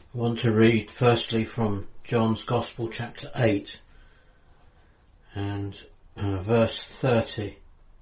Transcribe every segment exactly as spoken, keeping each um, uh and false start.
I want to read firstly from John's Gospel chapter eight and uh, verse thirty.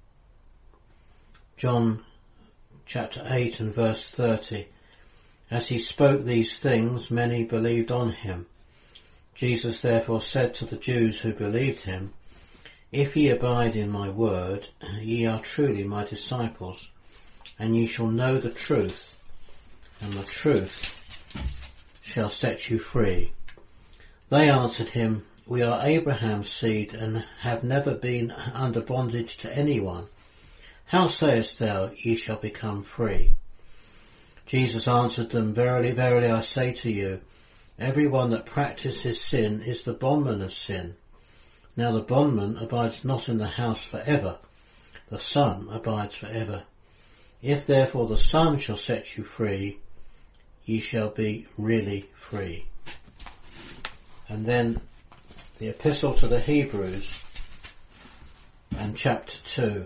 John chapter eight and verse thirty. As he spoke these things, many believed on him. Jesus therefore said to the Jews who believed him, If ye abide in my word, ye are truly my disciples, and ye shall know the truth, and the truth shall set you free. They answered him, We are Abraham's seed, and have never been under bondage to anyone. How sayest thou, ye shall become free? Jesus answered them, Verily, verily, I say to you, every one that practises sin is the bondman of sin. Now the bondman abides not in the house for ever, the Son abides for ever. If therefore the Son shall set you free, ye shall be really free. And then the Epistle to the Hebrews and chapter two.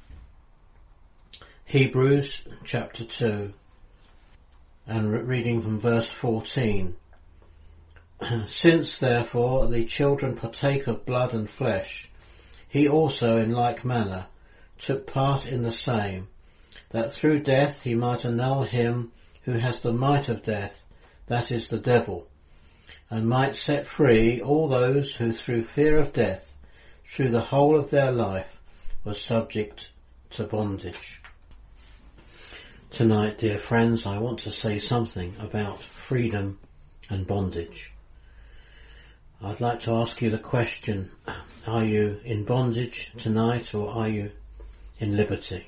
Hebrews chapter two and re- reading from verse fourteen. Since therefore the children partake of blood and flesh, he also in like manner took part in the same, that through death he might annul him who has the might of death, that is the devil, and might set free all those who through fear of death, through the whole of their life, were subject to bondage. Tonight, dear friends, I want to say something about freedom and bondage. I'd like to ask you the question, are you in bondage tonight or are you in liberty?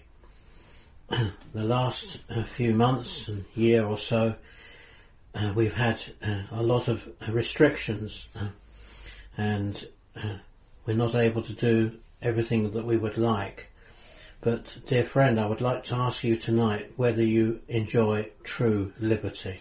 The last uh, few months and year or so, uh, we've had uh, a lot of restrictions uh, and uh, we're not able to do everything that we would like. But, dear friend, I would like to ask you tonight whether you enjoy true liberty.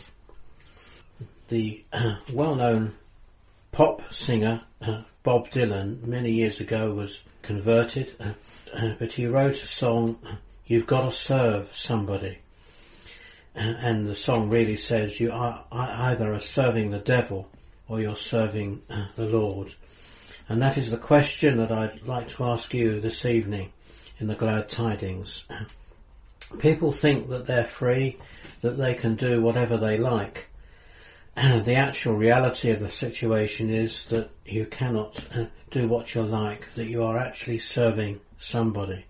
The uh, well-known pop singer uh, Bob Dylan many years ago was converted, uh, uh, but he wrote a song, You've Got to Serve Somebody. Uh, and the song really says you are either are serving the devil or you're serving uh, the Lord. And that is the question that I'd like to ask you this evening in the Glad Tidings. People think that they're free, that they can do whatever they like. The actual reality of the situation is that you cannot uh, do what you like, that you are actually serving somebody.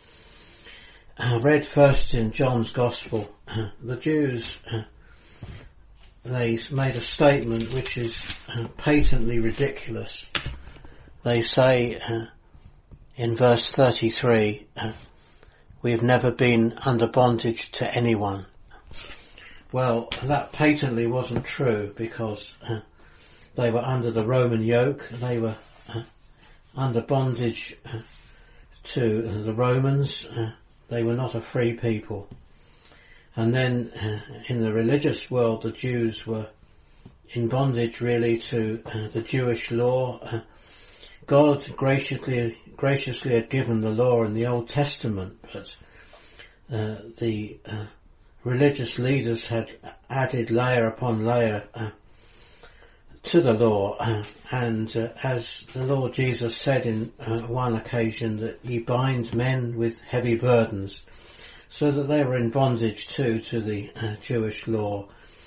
I read first in John's Gospel, uh, the Jews, uh, they made a statement which is uh, patently ridiculous. They say uh, in verse thirty-three, uh, we've never been under bondage to anyone. Well, that patently wasn't true because uh, they were under the Roman yoke, they were uh, under bondage uh, to uh, the Romans. Uh, They were not a free people. And then uh, in the religious world, the Jews were in bondage really to uh, the Jewish law. Uh, God graciously graciously had given the law in the Old Testament, but uh, the uh, religious leaders had added layer upon layer uh, to the law. Uh, and uh, as the Lord Jesus said in uh, one occasion, that ye bind men with heavy burdens, so that they were in bondage too to the uh, Jewish law.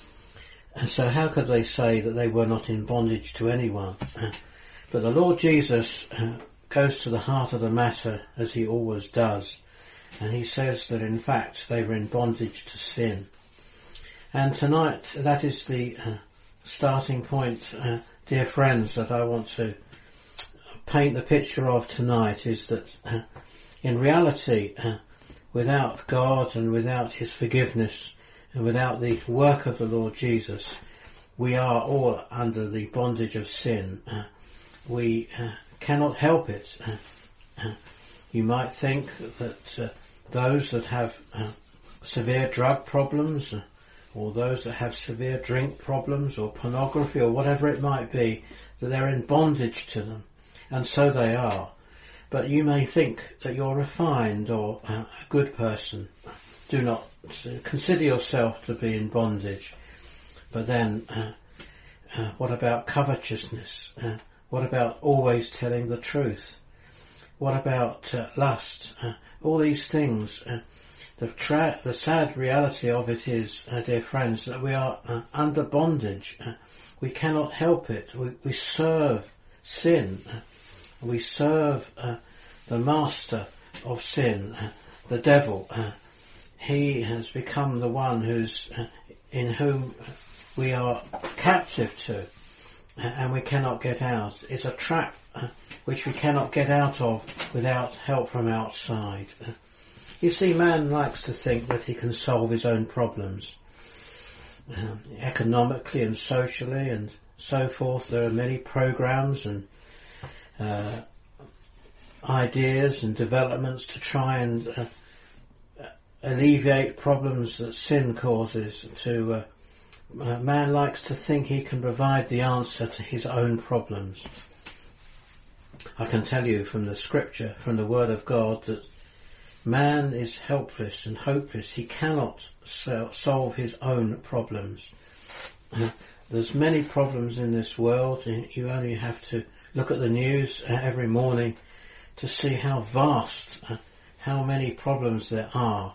And so how could they say that they were not in bondage to anyone? Uh, but the Lord Jesus uh, goes to the heart of the matter, as he always does, and he says that in fact they were in bondage to sin. And tonight, that is the uh, starting point, uh, dear friends, that I want to paint the picture of tonight, is that uh, in reality, uh, without God and without his forgiveness and without the work of the Lord Jesus, we are all under the bondage of sin. Uh, we uh, cannot help it. Uh, uh, you might think that uh, those that have uh, severe drug problems, uh, or those that have severe drink problems or pornography or whatever it might be, that they're in bondage to them. And so they are. But you may think that you're refined or a good person. Do not consider yourself to be in bondage. But then uh, Uh, what about covetousness? Uh, what about always telling the truth? What about uh, lust? Uh, all these things. Uh, the, tra- the sad reality of it is, uh, dear friends, that we are uh, under bondage. Uh, we cannot help it. We, we serve sin. Uh, we serve uh, the master of sin, uh, the devil. Uh, he has become the one who's uh, in whom we are captive to, uh, and we cannot get out. It's a trap uh, which we cannot get out of without help from outside. Uh, you see, man likes to think that he can solve his own problems, um, economically and socially and so forth. There are many programs and uh, ideas and developments to try and uh, alleviate problems that sin causes. To uh, uh, man likes to think he can provide the answer to his own problems. I can tell you from the scripture, from the word of God, that man is helpless and hopeless. He cannot so- solve his own problems. Uh, there's many problems in this world. You only have to look at the news uh, every morning to see how vast, uh, how many problems there are.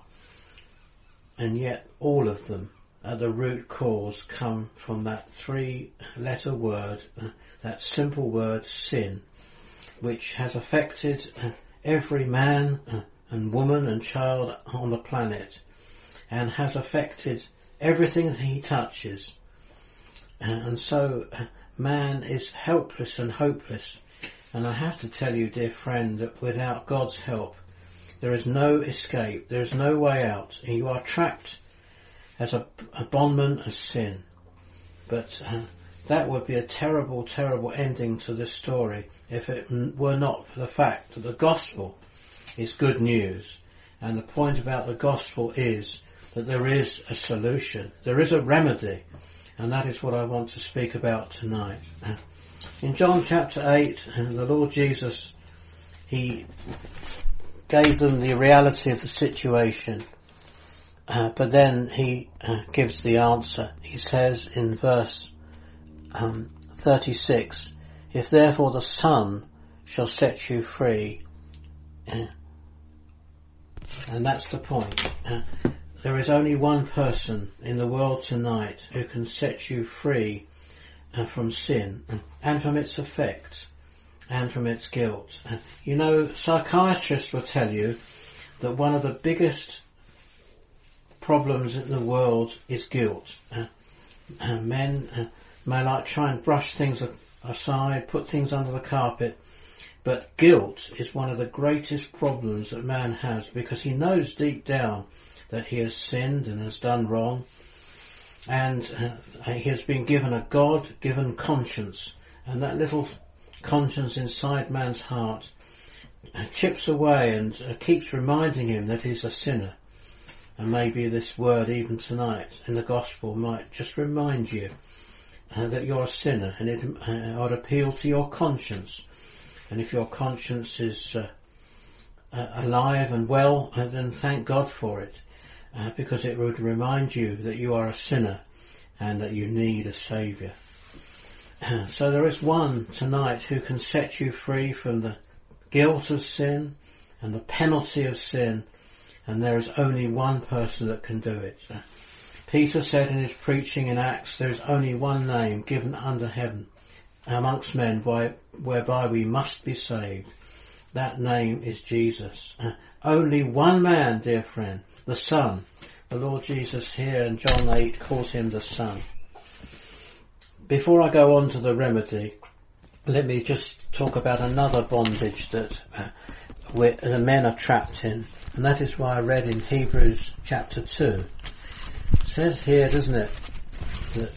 And yet all of them at the root cause come from that three letter word, uh, that simple word sin, which has affected uh, every man uh, and woman and child on the planet, and has affected everything that he touches. Uh, and so uh, man is helpless and hopeless. And I have to tell you, dear friend, that without God's help, there is no escape. There is no way out. You are trapped as a, a bondman of sin. But uh, that would be a terrible, terrible ending to this story if it were not for the fact that the gospel is good news. And the point about the gospel is that there is a solution. There is a remedy. And that is what I want to speak about tonight. In John chapter eight, the Lord Jesus, he gave them the reality of the situation, uh, but then he uh, gives the answer. He says in verse um, thirty-six, if therefore the Son shall set you free, uh, and that's the point. Uh, there is only one person in the world tonight who can set you free uh, from sin and from its effects and from its guilt. Uh, you know, psychiatrists will tell you that one of the biggest problems in the world is guilt. Uh, uh, men uh, may like try and brush things aside, put things under the carpet, but guilt is one of the greatest problems that man has, because he knows deep down that he has sinned and has done wrong, and uh, he has been given a God-given conscience, and that little conscience inside man's heart uh, chips away and uh, keeps reminding him that he's a sinner. And maybe this word even tonight in the gospel might just remind you uh, that you're a sinner, and it uh, would appeal to your conscience. And if your conscience is uh, uh, alive and well, uh, then thank God for it. Uh, because it would remind you that you are a sinner and that you need a saviour. Uh, so there is one tonight who can set you free from the guilt of sin and the penalty of sin, and there is only one person that can do it. Uh, Peter said in his preaching in Acts, there is only one name given under heaven amongst men by, whereby we must be saved. That name is Jesus. Uh, only one man, dear friend, the Son. The Lord Jesus here in John eight calls him the Son. Before I go on to the remedy, let me just talk about another bondage that uh, where the men are trapped in, and that is why I read in Hebrews chapter two. It says here, doesn't it, that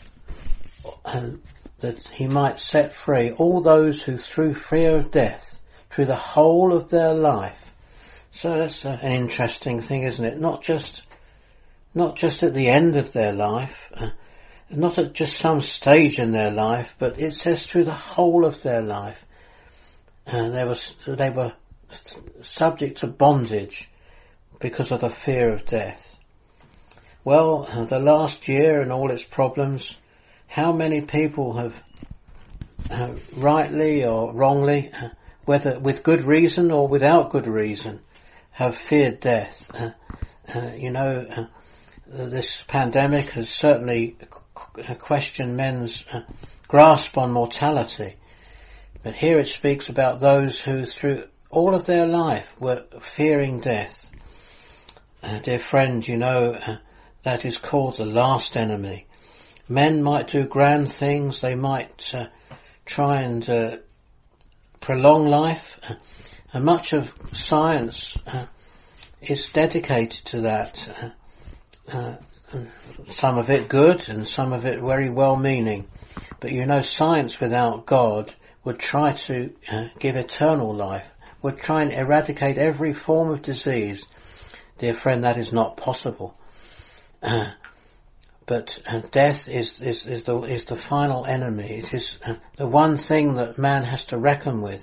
uh, that he might set free all those who through fear of death, through the whole of their life. So that's uh, an interesting thing, isn't it? Not just, not just at the end of their life, uh, not at just some stage in their life, but it says through the whole of their life. Uh, they were, they were subject to bondage because of the fear of death. Well, uh, the last year and all its problems how many people have uh, rightly or wrongly, uh, whether with good reason or without good reason, have feared death. Uh, uh, you know, uh, this pandemic has certainly qu- questioned men's uh, grasp on mortality. But here it speaks about those who through all of their life were fearing death. Uh, dear friend, you know, uh, that is called the last enemy. Men might do grand things, they might uh, try and uh, prolong life, uh, and much of science uh, is dedicated to that. Uh, uh, some of it good and some of it very well-meaning. But you know, science without God would try to uh, give eternal life, would try and eradicate every form of disease. Dear friend, that is not possible. Uh, but uh, death is, is, is the, is the final enemy. It is uh, the one thing that man has to reckon with.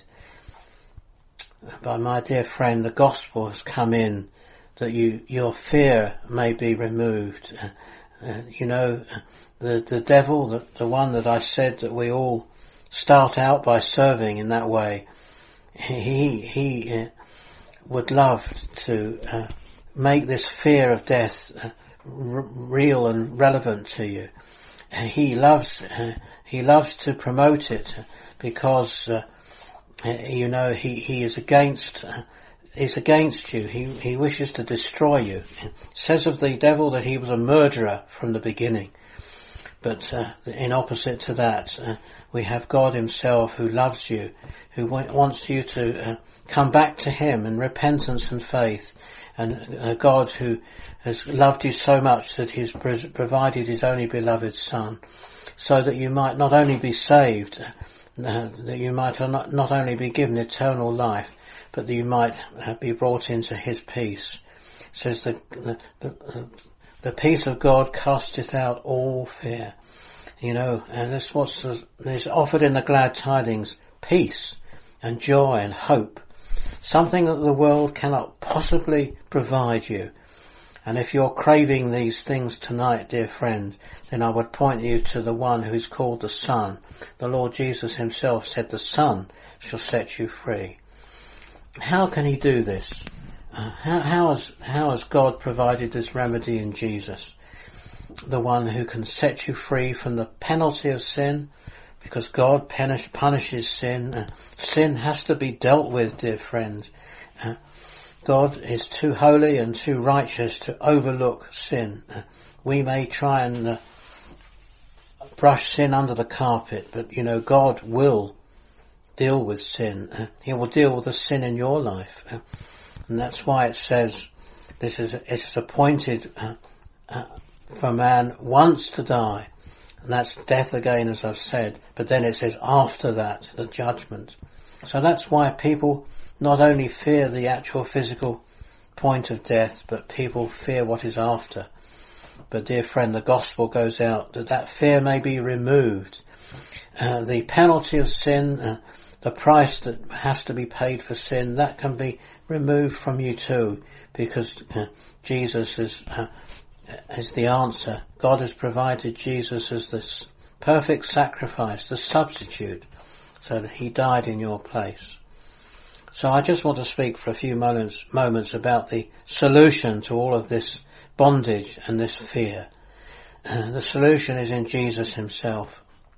But my dear friend, the gospel has come in that you, your fear may be removed. Uh, uh, you know, the, the devil, the, the one that I said that we all start out by serving in that way, he, he uh, would love to uh, make this fear of death uh, r- real and relevant to you. Uh, he loves, uh, he loves to promote it because, uh, you know, he, he is against, uh, is against you. He, he wishes to destroy you. It says of the devil that he was a murderer from the beginning. But, uh, in opposite to that, uh, we have God himself who loves you, who w- wants you to uh, come back to him in repentance and faith. And uh, God who has loved you so much that he's pro- provided his only beloved son, so that you might not only be saved, uh, that you might not, not only be given eternal life, but that you might uh, be brought into his peace. It says the, the, the, the peace of God casteth out all fear. You know, and that's what's is offered in the glad tidings, peace and joy and hope. Something that the world cannot possibly provide you. And if you're craving these things tonight, dear friend, then I would point you to the one who is called the Son. The Lord Jesus himself said the Son shall set you free. How can he do this? Uh, how, how has, how has God provided this remedy in Jesus? The one who can set you free from the penalty of sin, because God punish, punishes sin. Uh, sin has to be dealt with, dear friend. Uh, God is too holy and too righteous to overlook sin. Uh, we may try and uh, brush sin under the carpet, but you know, God will deal with sin. Uh, he will deal with the sin in your life. Uh, and that's why it says this is, it is appointed uh, uh, for man once to die. And that's death again, as I've said. But then it says after that, the judgment. So that's why people not only fear the actual physical point of death, but people fear what is after. But dear friend, the gospel goes out that that fear may be removed. Uh, the penalty of sin, uh, the price that has to be paid for sin, that can be removed from you too, because uh, Jesus is uh, is the answer. God has provided Jesus as this perfect sacrifice, the substitute, so that he died in your place. So I just want to speak for a few moments, moments about the solution to all of this bondage and this fear. Uh, the solution is in Jesus himself.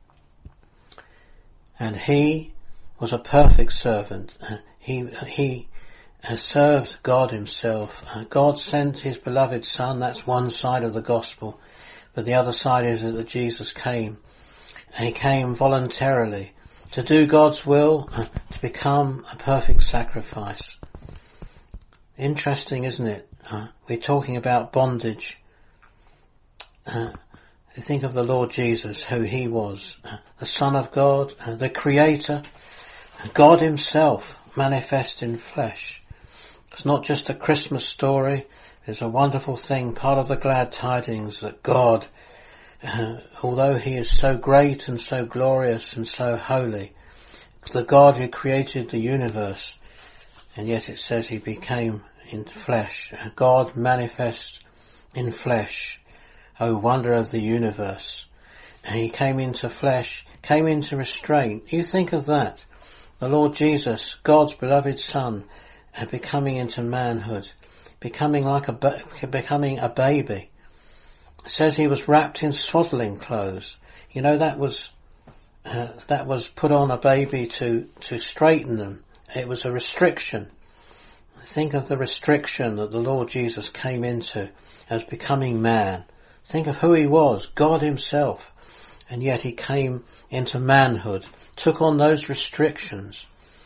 And he was a perfect servant. Uh, he, he has served God himself. Uh, God sent his beloved Son. That's one side of the gospel. But the other side is that Jesus came. He came voluntarily to do God's will, uh, to become a perfect sacrifice. Interesting, isn't it? Uh, we're talking about bondage. Uh, think of the Lord Jesus, who he was. Uh, the Son of God, uh, the Creator, God himself manifest in flesh. It's not just a Christmas story. It's a wonderful thing, part of the glad tidings that God, uh, although he is so great and so glorious and so holy, the God who created the universe, and yet it says he became in flesh. God manifest in flesh. O wonder of the universe. he came into flesh, came into restraint. You think of that. The Lord Jesus, God's beloved Son, uh, becoming into manhood, becoming like a ba- becoming a baby. It says he was wrapped in swaddling clothes. You know, that was uh, that was put on a baby to to straighten them. It was a restriction. Think of the restriction that the Lord Jesus came into as becoming man. Think of who he was, God himself. And yet he came into manhood, took on those restrictions.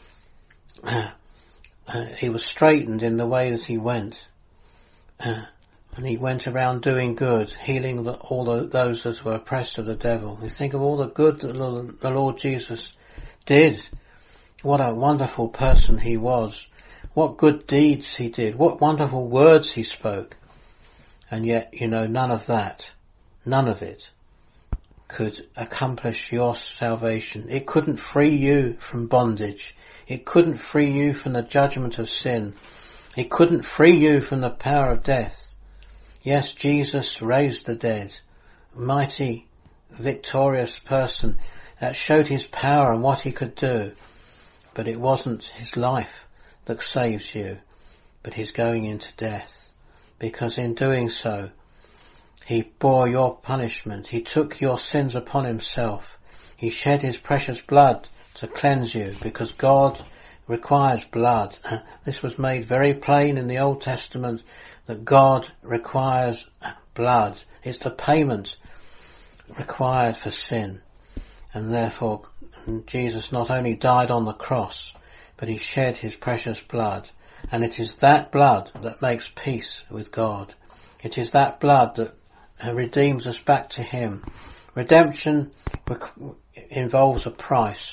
Uh, uh, he was straightened in the way that he went. Uh, and he went around doing good, healing the, all the, those that were oppressed of the devil. You think of all the good that the Lord Jesus did. What a wonderful person he was. What good deeds he did. What wonderful words he spoke. And yet, you know, none of that, none of it could accomplish your salvation. It couldn't free you from bondage. It couldn't free you from the judgment of sin. It couldn't free you from the power of death. Yes, Jesus raised the dead. Mighty, victorious person that showed his power and what he could do. But it wasn't his life that saves you, but his going into death. Because in doing so, he bore your punishment. He took your sins upon himself. He shed his precious blood to cleanse you, because God requires blood. This was made very plain in the Old Testament, that God requires blood. It's the payment required for sin. And therefore, Jesus not only died on the cross, but he shed his precious blood. And it is that blood that makes peace with God. It is that blood that redeems us back to him. Redemption involves a price.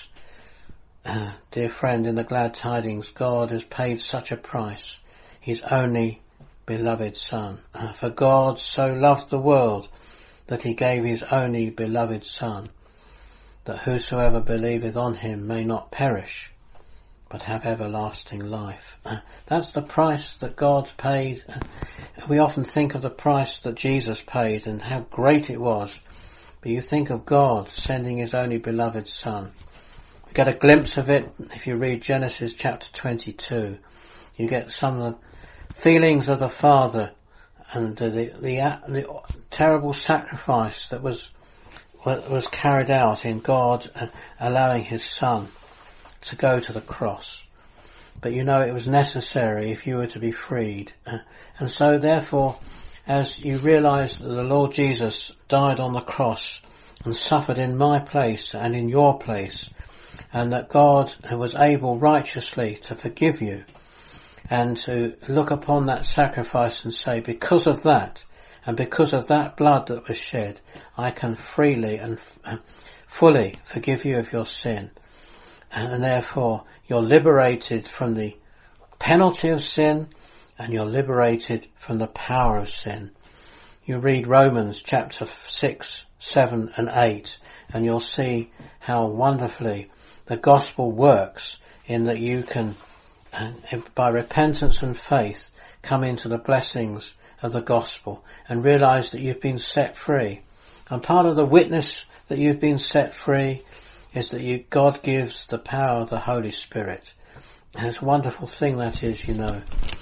Uh, dear friend, in the glad tidings, God has paid such a price. His only beloved Son. Uh, for God so loved the world that he gave his only beloved Son, that whosoever believeth on him may not perish, but have everlasting life. Uh, that's the price that God paid. Uh, we often think of the price that Jesus paid and how great it was. But you think of God sending his only beloved Son. We get a glimpse of it if you read Genesis chapter twenty-two. You get some of the feelings of the Father and the, the, the, the terrible sacrifice that was was carried out in God uh, allowing his Son to go to the cross. But you know, it was necessary if you were to be freed. Uh, and so therefore, as you realise that the Lord Jesus died on the cross and suffered in my place and in your place, and that God was able righteously to forgive you, and to look upon that sacrifice and say, because of that, and because of that blood that was shed, I can freely and uh, fully forgive you of your sin. And therefore, you're liberated from the penalty of sin, and you're liberated from the power of sin. You read Romans chapter six, seven and eight, and you'll see how wonderfully the gospel works, in that you can, uh, by repentance and faith, come into the blessings of the gospel and realise that you've been set free. And part of the witness that you've been set free is that you, God gives the power of the Holy Spirit. And it's a wonderful thing that is, you know.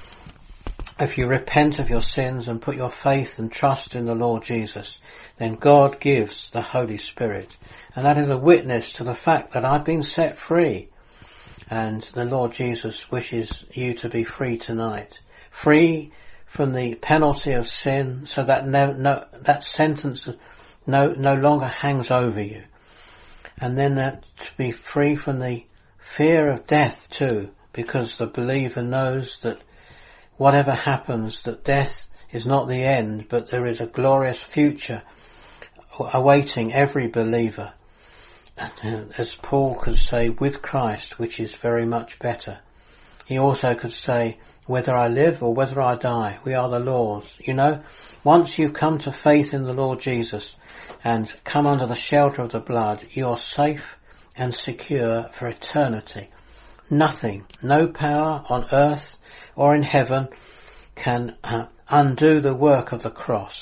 If you repent of your sins and put your faith and trust in the Lord Jesus, then God gives the Holy Spirit. And that is a witness to the fact that I've been set free. And the Lord Jesus wishes you to be free tonight. Free from the penalty of sin, so that no, no, that sentence no, no longer hangs over you. And then that to be free from the fear of death too, because the believer knows that whatever happens, that death is not the end, but there is a glorious future awaiting every believer. And as Paul could say, with Christ, which is very much better. He also could say, whether I live or whether I die, we are the Lord's. You know, once you've come to faith in the Lord Jesus and come under the shelter of the blood, you're safe and secure for eternity. Nothing, no power on earth or in heaven can uh, undo the work of the cross.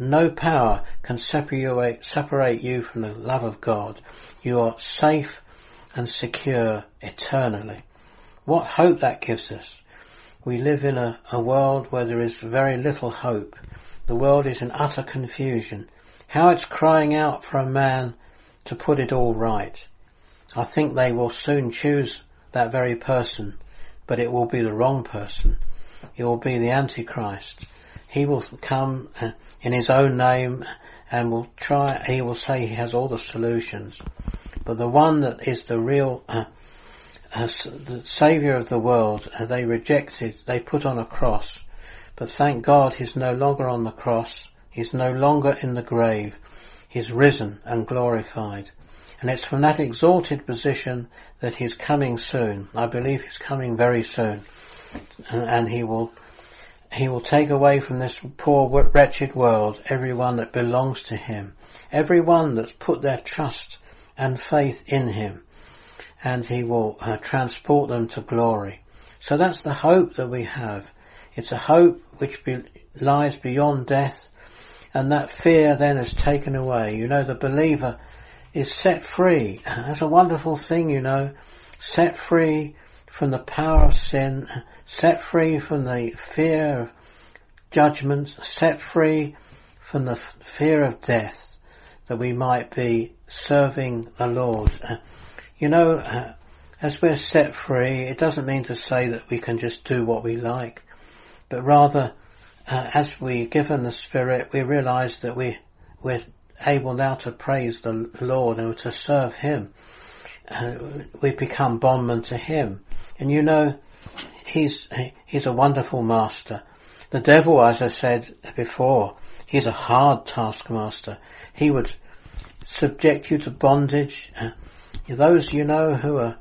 No power can separate, separate you from the love of God. You are safe and secure eternally. What hope that gives us. We live in a, a world where there is very little hope. The world is in utter confusion. How it's crying out for a man to put it all right. I think they will soon choose that very person, but it will be the wrong person. It will be the Antichrist. He will come in his own name and will try, he will say he has all the solutions. But the one that is the real uh, uh, the Saviour of the world, uh, they rejected, they put on a cross. But thank God he's no longer on the cross. He's no longer in the grave. He's risen and glorified. And it's from that exalted position that he's coming soon. I believe he's coming very soon. And, and he will He will take away from this poor, wretched world everyone that belongs to him, everyone that's put their trust and faith in him, and he will uh, transport them to glory. So that's the hope that we have. It's a hope which be, lies beyond death, and that fear then is taken away. You know, the believer is set free. That's a wonderful thing, you know, set free from the power of sin, set free from the fear of judgment, set free from the f- fear of death, that we might be serving the Lord. Uh, you know, uh, as we're set free, it doesn't mean to say that we can just do what we like, but rather, uh, as we're given the Spirit, we realise that we, we're able now to praise the Lord and to serve Him. Uh, we become bondmen to Him. And you know, He's, He's a wonderful master. The devil, as I said before, he's a hard taskmaster. He would subject you to bondage. Uh, those you know who are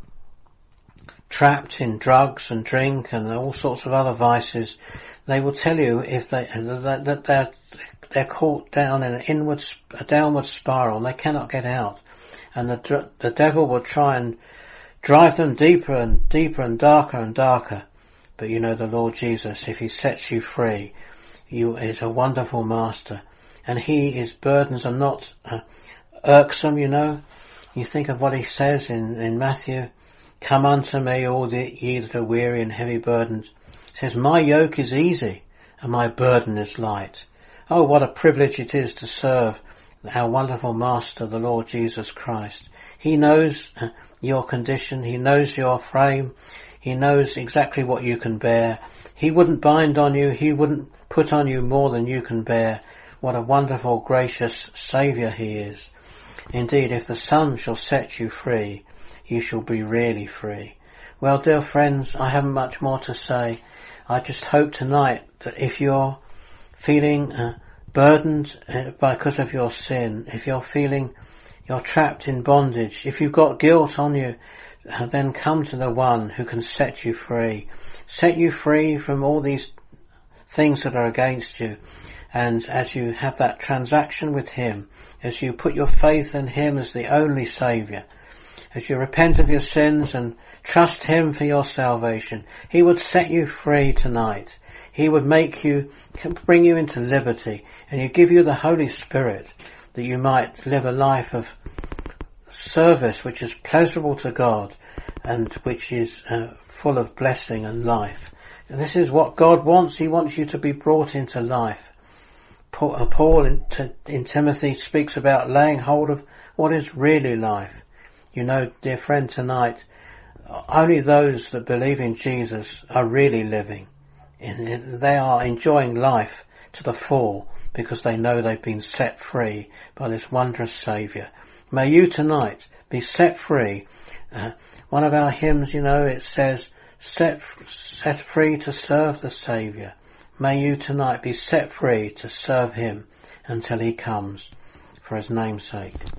trapped in drugs and drink and all sorts of other vices, they will tell you if they that, that they're they're caught down in an inward, a downward spiral and they cannot get out. And the the devil will try and drive them deeper and deeper and darker and darker. But you know the Lord Jesus, if He sets you free, you is a wonderful master. And He, His burdens are not uh, irksome, you know. You think of what He says in, in Matthew, "Come unto me, all the, ye that are weary and heavy burdened." He says, "My yoke is easy and my burden is light." Oh, what a privilege it is to serve our wonderful Master, the Lord Jesus Christ. He knows uh, your condition. He knows your frame. He knows exactly what you can bear. He wouldn't bind on you. He wouldn't put on you more than you can bear. What a wonderful, gracious Saviour He is. Indeed, if the Son shall set you free, you shall be really free. Well, dear friends, I haven't much more to say. I just hope tonight that if you're feeling uh, burdened uh, because of your sin, if you're feeling you're trapped in bondage, if you've got guilt on you, uh, then come to the one who can set you free. Set you free from all these things that are against you. And as you have that transaction with Him, as you put your faith in Him as the only Saviour, as you repent of your sins and trust Him for your salvation, He would set you free tonight. He would make you, bring you into liberty, and He give you the Holy Spirit that you might live a life of service which is pleasurable to God and which is uh, full of blessing and life. This is what God wants. He wants you to be brought into life. Paul in, in Timothy speaks about laying hold of what is really life. You know, dear friend, tonight, only those that believe in Jesus are really living. They are enjoying life to the full because they know they've been set free by this wondrous Saviour. May you tonight be set free. Uh, one of our hymns, you know, it says, set, set free to serve the Saviour. May you tonight be set free to serve Him until He comes, for His name's sake.